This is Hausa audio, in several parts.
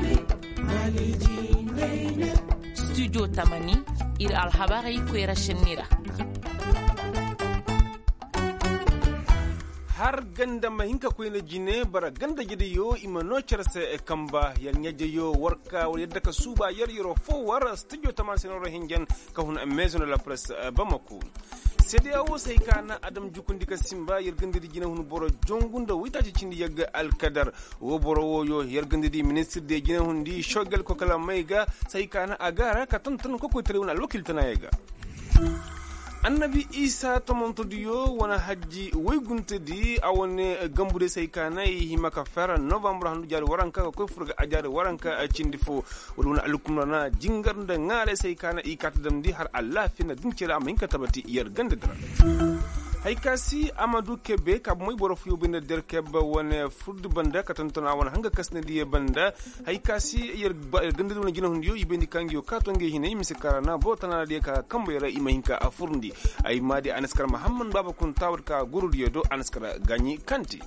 studio tamani ir alhabarai kwera shinira har ganda mahinka koyna jine bara ganda gide yo imano cerse e kamba yar nyaje yo warka yadda ka suba yar yoro fo war studio taman senoro hingen ka hun maison la presse bamako CEDEAO sai kana adam jukundi ka simba yar gandidi jine hun boro jongunda witaji cindi yagga alkadar wo boro wo yo yar gandidi ministre de jine hun di shogel ko kala mayga sai kana agara ka tonton ko ko terewna lokil tanayaga annabi isa tomontodiyo wana hajji wayguntedi awone gambude saykana himaka fera novembre handu jari waranka ko furga ajari waranka cindi fo wona alukumna jingarnde ngare saykana ikatadam di har allah fina dincira am hinka tabati yer gande dara haykasi amadou kebe kab moy borof yobinde der kebe wone furdu banda katantona wona hanga kasne di banda haykasi yer gande wona jina hundiyo ibendi kangiyo katonge hine misikara bo tanana de ka kambo yara imahinka afurndi ay madi anaskar muhammad baba kun tawar ka gurudiyo do anaskar ganyi kanti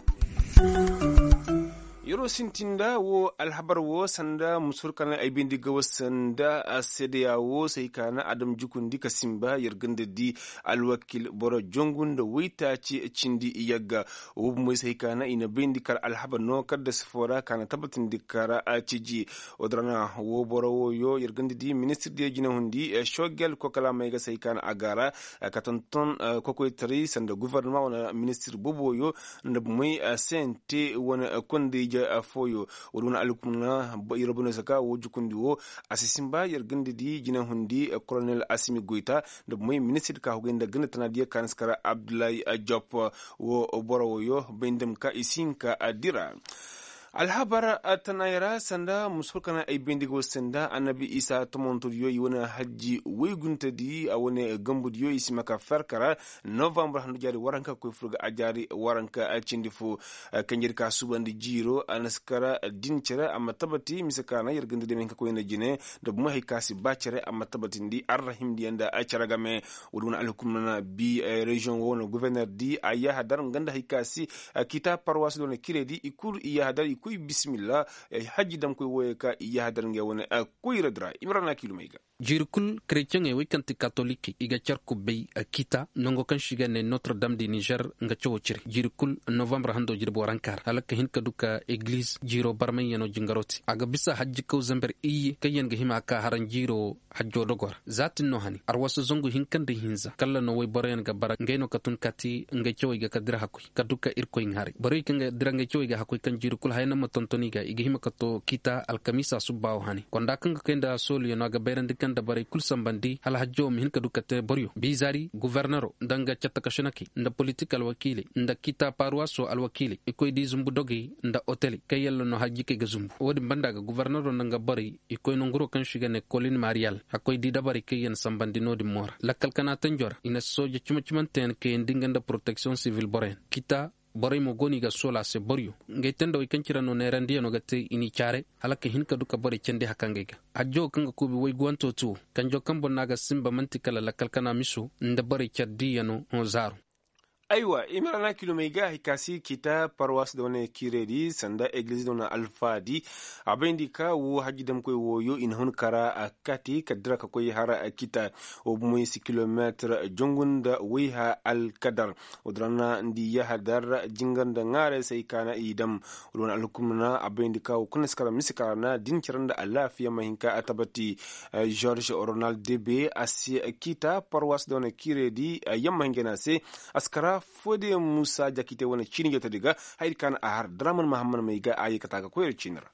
yoro sintinda wo alhabar wo sanda musurkana ay bindi gawa sanda CEDEAO sai kana adam jukundi ka simba yarganda di alwakil boro jongunda waita ci cindi iyaga wo moy sai kana ina bindi kar alhabar no kadda sfora kana tabatin dikara a ciji odrana wo boro wo yo yarganda di ministre de jina hundi shogel ko kala mai ga sai kana agara katanton ko ko tari sanda gouvernement wana ministre bobo yo ndab moy sente wana konde foyo woduna alkumna yirabuna saka wojukundi wo asisimba yargande di jina hundi colonel Asimi Goita de moy ministre ka hugenda gëna tanadiya kanskara Abdoulaye Diop wo borowo yo bendem ka isinka adira alhabara tanayra sanda musulkana ay bendigo sanda annabi isa tomontodiyo yona hajji weygunta di awone gambudiyo isimaka farkara novembre handu jari waranka koy furga ajari waranka cindi fu kanjir ka subandi jiro anaskara dincere amma tabati misakana yergande de men ka koyna jine de mo hay kasi bacere amma tabati ndi arrahim di anda acaragame wuduna alhukumna bi region wono gouverneur di aya hadar nganda hay kasi kita paroisse don kiredi ikul iya hadar kuy bismillah haji dam koy woye ka iya hadar nge wona kuy radra imrana kilumaiga jirkul chrétien e wikanti catholique iga charku bey kita nongo kan shiga ne Notre Dame de Niger nga chowchiri jirkul novembre hando jirbo warankar halaka hin kaduka église jiro barmen yano jingaroti aga bisa hajji ko zamber iyi kayen ga hima ka haran jiro hajjo dogor zatin no hani arwaso zongo hinkan de hinza kala no way boren ga bara ngeno katun kati nga choy ga kadira hakuy kaduka irko ngari bari kan ga diranga choy ga hakuy kan jirkul hayna matontoni ga iga hima kato kita alkamisa subbaw hani konda kan ga kenda sol yo ga berende da bare kul sambandi hal hajjo min ka dukate boryo bizari gouverneur danga chatta kashanaki nda political wakili nda kita parwaso al wakili ikoy di zumbu dogi nda hoteli kayello no hajji ke gazumbu wodi bandaga gouverneur nanga bari ikoy no nguro kan shigane Colin Marial hakoy di dabari kayen sambandi no di mor lakkal kana tanjor ina soje chumachmanten ke ndinganda protection civil boren kita boray mo goni ga sola se boryo ngay tendo e kancira no nerandi no gatte ini chare halaka hinka duka bore cende hakange ga ajjo kanga kubi way gwanto tu kanjo kambo naga simba mantikala la kalkana misu nda bore caddi yano on zaru aywa imirana kilomega hikasi kita paroisse done kiredi sanda église dona alfadi abendi ka wo hajidam koy woyo in hun kara akati kadra ka koy hara kita o moy si kilometre jongunda wiha al kadar odrana ndi ya hadar jinganda ngare sai kana idam don alkumna abendi ka ko kunskara misikana din ciranda alafiya mahinka atabati George Ronald DB asi kita paroisse done kiredi yamma ngena se askara fode Musa jakite wona chini jota diga hayri kan ahar draman Muhammad mai ga ayi kataka koyar chinra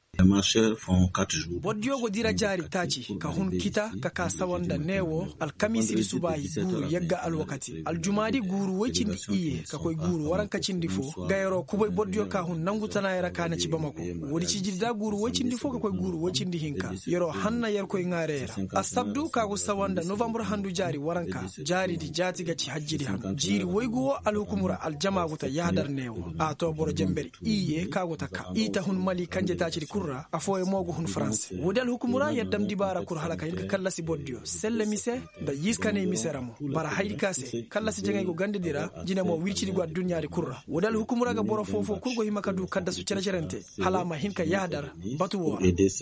bodiogo dira jari taci ka hun kita ka kasa wanda newo alkamisi di subahi guru yagga alwakati aljumadi guru wacindi iye ka koy guru waran kacindi fo gayro kuboy bodio ka hun nangutana yara kana ci bamako wodi ci jidda guru wacindi fo ka koy guru wacindi hinka yoro hanna yar koy ngarera asabdu ka go sawanda november handu jari waranka jari di jati gaci hajjidi han jiri waygo alhukumura aljama guta yadar newo a to boro jemberi iye ka go takka ita hun mali kanje taci di kurra kurra afoye mogo hun France wodal hukumura yaddam dibara kur halaka hinka kallasi boddio selle mise da yiskane miseramo bara haydi kase kallasi jengay go gande dira jine mo wircidi go dunyaari kurra wodal hukumura ga boro fofo kurgo himaka du kadda su cerente halama hinka yadar batu wo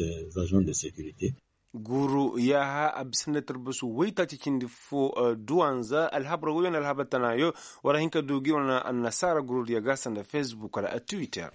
guru yaha abisna tarbusu waita cikin difo duwanza alhabra wayon alhabatana yo wara hinka dugi wana annasara guru ya gasan da Facebook da Twitter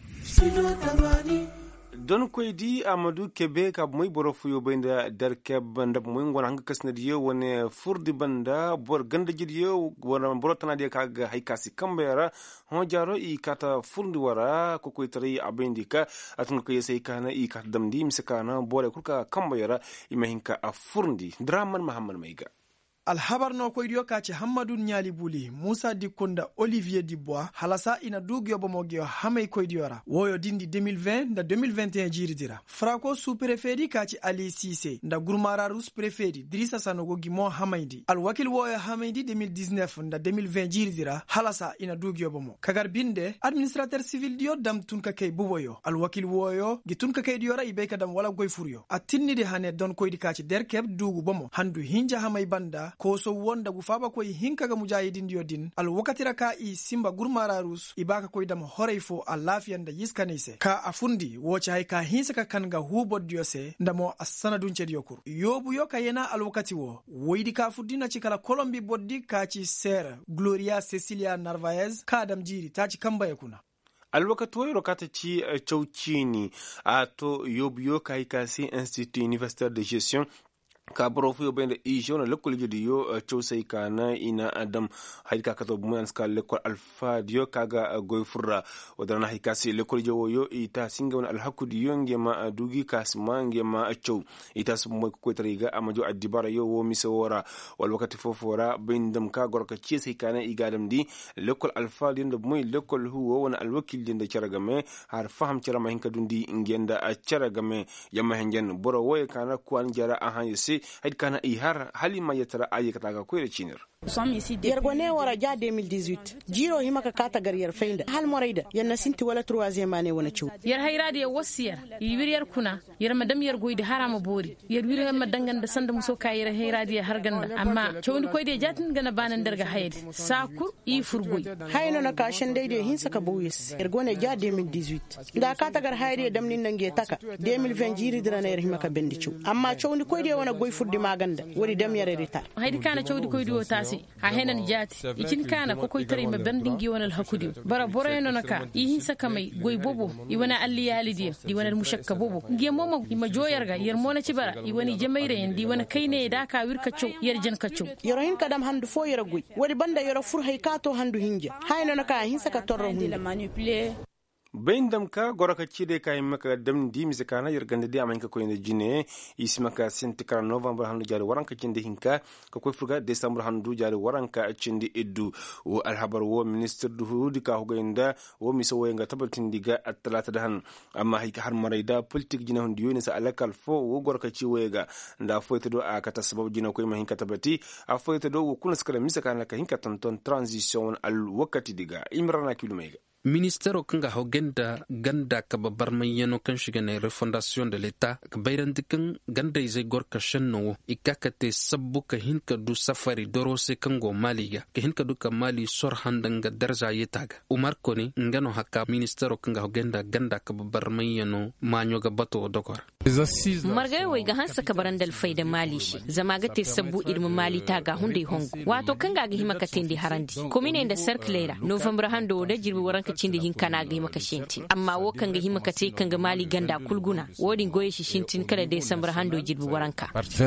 don koy di Amadou Kebe ka moy borofu yo benda darke banda moy ngona hanga kasna diyo wone furdi banda bor ganda jidiyo wona borotana de kaga haykasi kambera ho jaro I kata furdi wara ko koy tari abendika atun ko yesay kana I kat damdi misakana bore kurka kambera imahinka a furdi Draman Muhammad Maiga alhabar no koydiyo kace Hammadou Nyali Buli Musa Dikunda Olivier Dubois halasa ina dugyo bomogyo hamay koydiyora woyo dindi 2020 nda 2021 jiridira frako sous-préfet kace Ali Cissé nda gurmara rus préfet Drissa Sanogo gimo hamaydi alwakil woyo hamaydi 2019 nda 2020 jiridira halasa ina dugyo bomo kagar binde administrateur civil diyo dam tunka kay buboyo alwakil woyo gitunka kay diyora ibeka dam wala goy furyo atinnide hane don koydi kace derkeb dugu bomo handu hinja hamay banda ko so wonda gu faba koy hinkaga mujahidin diodin al wakatira ka I simba gurmara rus ibaka koy dam horeyfo a lafiyanda yiskanise ka afundi wocha hay ka hinsaka kanga hubo diose ndamo asana dunche diokur yobu yoka yena al wakati wo woydi ka fudina cikala kolombi boddi ka ci ser Gloria Cecilia Narvaez ka dam jiri taci kamba yakuna alwakati woyro kata ci chauchini ato yobu yoka ikasi Institut Universitaire de Gestion ka borofu yo bende ijona lekol jodi yo chosay kana ina adam hayka kato buman ska lekol alfa dio kaga goy furra wadana haykasi lekol jowo yo ita singawon alhakudi yo ngema dugi kasma ngema chow ita sumo ko triga amajo adibara yo wo misawora wal wakati fofora bindam ka gorka chesay kana igadam di lekol alfa dio ndo moy lekol huwo wona alwakil dio charagame har faham charama hinka dundi ngenda charagame yamma hengen boro woy kana kwan jara ahanyesi haid kana ihar halima yatara ayekata ga koyre chinir yergone wara ja 2018 jiro himaka kata gar yer feinda hal moraida yanna sinti wala 3e année wona ciw yer hayrade ya wasiyar yibir yer kuna yer madam yer goyde harama bori yer wir ma danganda sanda muso kay yer hayrade har ganda amma cewni koyde jatin gana banan derga hayde sakur I furgoy hayno na ka shendeyde hin saka bowis yergone ja 2018 da kata gar hayde damnin nange taka 2020 jiri dirana yer himaka bendi ciw amma cewni koyde wona goy fuddi maganda wori dam yere rita haydi kana cewdi koyde o tasi ha henan jati ikin kana ko koy tare ma bandingi wonal hakudi bara boreno naka ihin saka mai goy bobo I wana alli yalidi di wana mushakka bobo ngi momo ima joyarga yer mona ci bara I wani jamaire en di wana kayne da ka wir kaccu yer jan kaccu yoro hin kadam handu fo yero goy wodi banda yoro fur hay kato handu hinja hayno naka hin saka torro hunde bindam ka goraka cide kay maka dem di misikana yergande di amanka ko ene jine ismaka sentikara November handu jari waranka cinde hinka ko koy furga December handu jari waranka cinde eddu o alhabar wo ministre du hudi ka hogoynda wo miso woynga tabaltindiga at-talata dahan amma hayka har marayda politique jina hundu yoni sa alakal fo wo goraka ci woyga nda foyto do a kata sabab jina koy ma hinka tabati a foyto do wo kunas kala misikana ka hinka tonton transition al wakati diga imrana kilumega ministero kanga hogenda ganda ka babarman yano kan shiga na refondation de l'etat ka bayran dikan ganda izai gorka shanno ikakate sabbu ka hinka du safari dorose kango maliga ka hinka du ka mali sor handanga darja yetaga umar koni ngano hakka ministero kanga hogenda ganda ka babarman yano manyo ga bato dokor margai wai ga hansa ka barandal faida mali shi zama ga te sabbu ilmu mali taga hunde hongo wato kanga ga himaka tindi harandi komine da circulaire november hando da jirbi waranka cinde hinkana ga himaka shinti amma wo kanga himaka te kanga mali ganda kulguna wodin goye shi shintin kala December hando jirbi waranka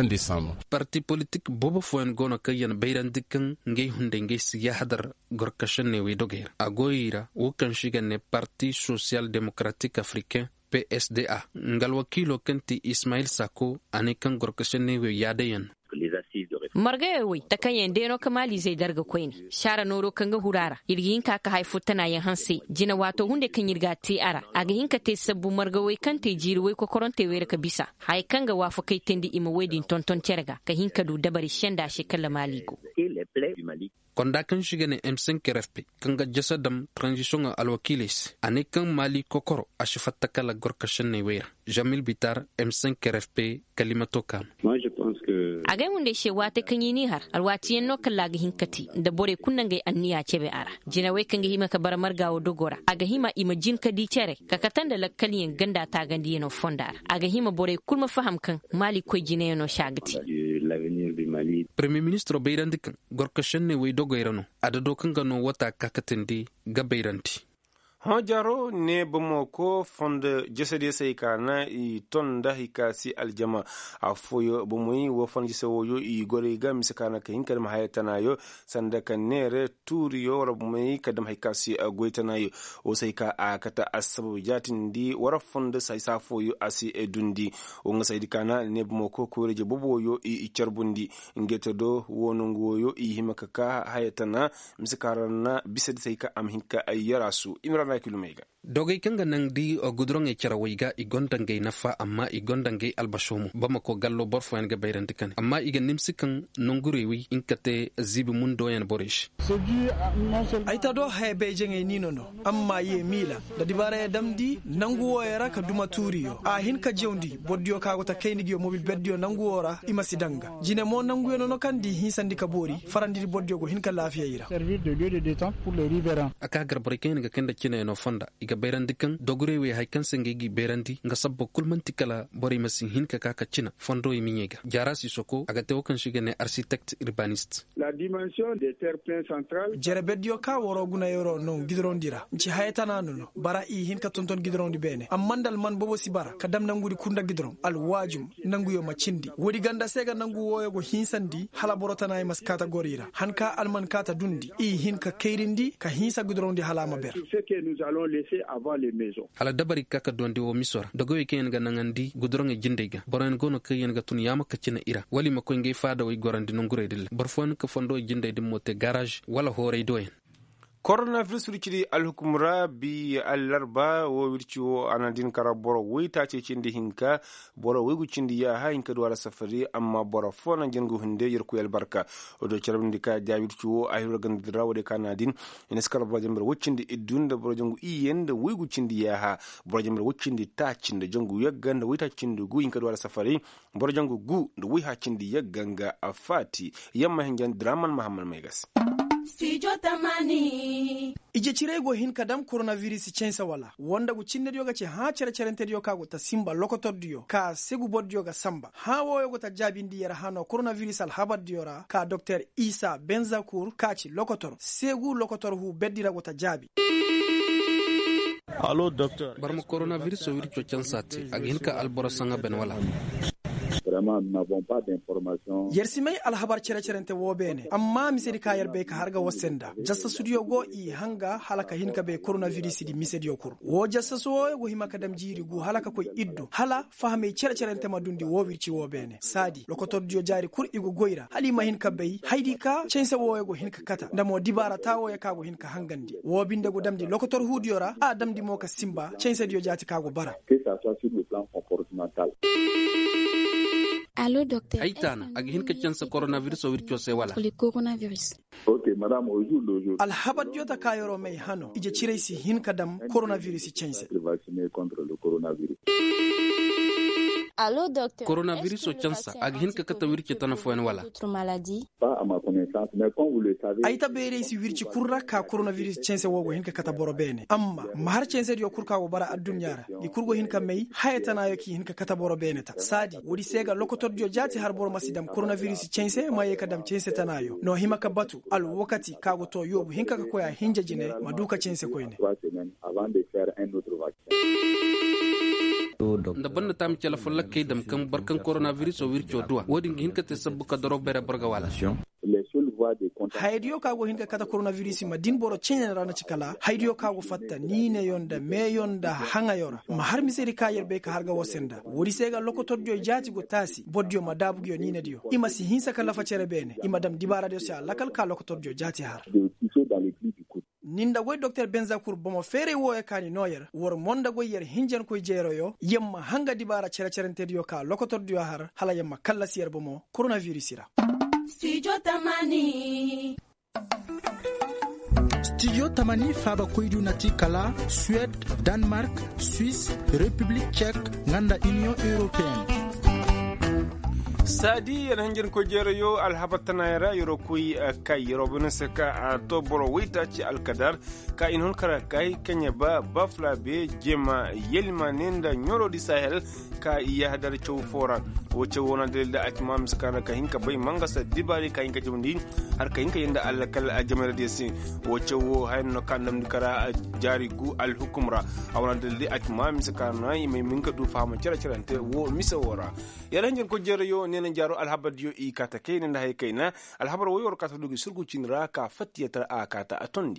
parti politique bobo foen gono kayan bayran dikkan ngey hunde ngey siya hadar gorkashan ne we doger agoira wo kan shiga ne parti social démocratique africain PSDA ngal wakilo kanti Ismail Sako ane kan gorkashan ne we yadayan marga wai ta kan yande no kamali zai darga koini shara noro kan ga hurara irgin ka ka haifu tana yan hanse jina wato hunde kan yirga te ara aga hinka te sabbu marga wai kan te jiri wai ko koronte wai ka bisa hay kan ga wafu kai tendi ima wedin tonton cerga ka hinka du dabari shenda shi kala maligo konda kan shiga ne M5 RFP kan ga jasadam transition alwakilis ane kan mali kokoro ashifatta kala gorkashin ne wera Jamil Bitar M5 RFP kalimato kan a gai hunde she wata kan yi nihar alwati yan nokan laga hinkati da bore kunnan gai anniya ce bai ara jina wai kan ga hima ka bar margawo dogora a ga hima imajin ka di cere ka katan da lakkaliyan ganda ta gandi yana fondar a ga hima bore kulma faham kan mali koi jina yana shagati Premier Ministro Beirandikan gorkashin ne wai dogoirano a da dokan gano wata kakatin di ga Beiranti. Hajaro ne Bamako fonde jesede sai kana I tonda hikasi aljama afoyo bumui wo fonde sewoyo I gore ga misakana ka hinkal mahayatana yo sanda kanere turiyo rabumui kadam hikasi agoitana yo o sai ka akata asabu jatin di wara fonde sai safoyo asi edundi o ngasai dikana ne Bamako ko reje boboyo I charbundi ngetedo wonongoyo I himakaka hayatana misakarana bisade sai ka amhinka ayarasu imrana kilomega dogay kanga nang di o gudron e charawaiga igondangay nafa amma igondangay albashomu Bamako gallo borfo en ga bayrandikan amma iga nimsikan nongurewi inkate zibi mundo yan borish aita do hebe jenge ninono amma ye mila da dibara damdi nanguwo yara ka duma turiyo a hin ka jewndi boddiyo kago ta kaynigiyo mobil beddiyo nanguwora imasidanga jine mo nanguyo no kandi hinsandi ka bori farandiri boddiyo go hin ka lafiya yira servir de lieu de détente pour les riverains aka garbarken ga kenda kine no fonda iga bayrandikan dogurewe haykan sengegi berandi nga sabbo kulmanti kala bori masin hin ka kaka cina fondo yiminyega jarasi soko aga tewokan shigene architecte urbaniste la dimension des terre-pleins centrales jerebeddio ka woro guna yoro no gidrondira nci haytana no bara I hin ka tonton gidrondi bene amandal man bobo sibara kadam nangudi kunda gidron al wajum nanguyo macindi wodi ganda sega nangu woyo go hinsandi hala borotana mas categorie hanka alman kata dundi I hin ka keirindi ka hinsa gidrondi hala maber ce que nous allons laisser avant les maisons hala dabari kaka dondi wo misora dogoy ken ga nangandi gudron e jindega boran gono kayen ga tun yama kacina ira wali makoy ngay faada way gorandi no ngurede barfon ka fondo jinde mote garage wala hore doyen coronavirus rikiri alhukumra bi allarba wo wirci wo anadin kara boro wita ce cindi hinka boro wigu cindi ya ha hinka duwara safari amma boro fona jengu hunde yerku el barka odo charabndi ka jawirci wo ayro gandira wode kanadin ina skala boro jamber wuccindi iddunda boro jengu iyende wigu cindi ya ha boro jamber wuccindi ta cinde jengu yagganda wita cindi gu hinka duwara safari boro jengu gu ndo wi ha cindi yagganga afati yamma hinjan draman mahammal megas Studio Tamani. Ije cirego hin kadam coronavirus censa wala wanda gu cinne dioga ce ha cerente dioga go ta simba lokotor dio ka segu bod dioga samba ha woyo go ta jabindi yara hano coronavirus al habad diora ka Dr. Isa Benzakour ka ci lokotor segu lokotor hu beddira go ta jabi Allo docteur barmo coronavirus o wirco censati ag hin ka albora sanga ben wala vraiment nous n'avons pas d'information yersimay alhabar cerente wobene amma misedi kayar be ka harga wasenda jassa studio go I hanga halaka hinka be coronavirus di misedi yokur wo jassa so go himaka dam jiri gu halaka koy iddu hala fahame cerente madundi wo wirci wobene sadi lokotor dio jari kur igo goira halima hinka be haydi ka cense wo go hinka kata ndamo dibara tawo ya kago hinka hangandi wo binde go damdi lokotor hudiora a damdi mo ka simba cense dio jati kago bara que ça soit sur le plan comportemental. Allô, docteur. Aitana, ag hin ka cansa coronavirus o wirco se wala. Le coronavirus. Ok, madame, au jour le jour. Alhabat jota kayoro mai hano ije ciresi hin kadam coronavirus cense. Vacciné contre le coronavirus. Allô, docteur. Coronavirus o cansa ag hin ka kata wirce tana foen wala. Autre maladie. Pas à ma connaissance, mais comme vous le savez. Aita bere si wirci kurra ka coronavirus cense wogo hin ka kata boro bene amma mahar cense dio kurka wo bara addunyara di kurgo hin ka mai hayatana yoki hin ka kata boro bene ta sadi wodi sega lokotor dio jati har boro masidam coronavirus cense maye kadam cense tanayo no himaka batu al wakati kago to yobu hin ka koya hinja jine maduka cense koyne 3 semaines avant de faire un autre vaccin. da banda tam cala folla kay dam kam barkan coronavirus o wirco duwa wodi hin ka te sabbu ka doro bere barga wala Les seules voies de contact. haydiyo kago hin ka kata coronavirus ma din boro cenye rana cikala haydiyo kago fatta nine yonda me yonda hanga yora ma har miseri kayar be ka harga wasenda wodi sega lokotor dio jati go tasi boddio ma dabugo nine dio ima si hinsa kala facere bene ima dam dibara dio sa lakal ka lokotor dio jati har De tisser dans les plis du coude. ninda goy Dr. Benzakour bomo fere woye kani noyer wor monda goy yer hinjan koy jeroyo yemma hanga dibara cerente dio ka lokotor dio har hala yemma kala siyer bomo coronavirus ira Studio Tamani. Studio Tamani faba koydu nati kala Suède, Danemark, Suisse, République tchèque, nganda Union européenne. sadi yana hanjin ko jere yo alhabatana yara yoro kuy kay yoro bunse ka to boro wita ci alkadar ka in hon kara kay kenya ba bafla be jema yelma nenda nyoro di sahel ka iya hadar chow fora woce wona del da atmam skana ka hinka bay manga sa dibali ka hinka jumdi har ka hinka yenda alkal ajamara de sin woce wo hayno kandam dikara jari gu al hukumra awna del da atmam skana mai minka du fama cira cirante wo misa wora yana hanjin ko jere yo nena jaro alhabad yo i kata kayne nda hay kayna alhabar wo yor kata dugi surgu cinra ka fatiyata a kata atondi